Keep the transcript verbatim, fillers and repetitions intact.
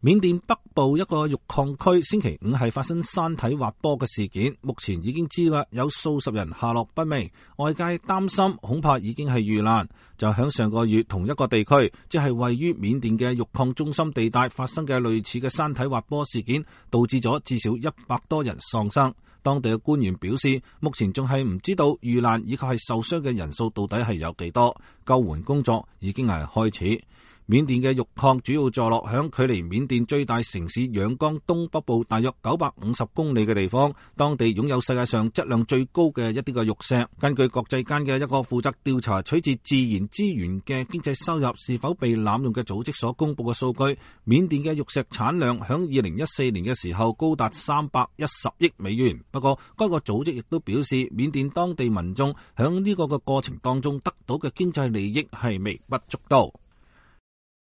緬甸北部一個玉礦區星期五係發生山體滑坡嘅事件，目前已經知啦，有數十人下落不明，外界擔心恐怕已經係遇難。就響上個月同一個地區，即係位於緬甸嘅玉礦中心地帶發生嘅類似嘅山體滑坡事件，導致咗至少一百多人喪生。當地嘅官員表示，目前仲係唔知道遇難以及係受傷嘅人數到底係有幾多，救援工作已經係開始。緬甸嘅玉礦主要坐落響距離緬甸最大城市仰光東北部大約九百五十公里嘅地方，當地擁有世界上質量最高嘅一啲嘅玉石。根據國際間嘅一個負責調查取自自然資源嘅經濟收入是否被濫用嘅組織所公布嘅數據，緬甸嘅玉石產量響二零一四年嘅時候高達三百一十億美元。不過該個組織亦都表示，緬甸當地民眾響呢個嘅過程當中得到嘅經濟利益係微不足道。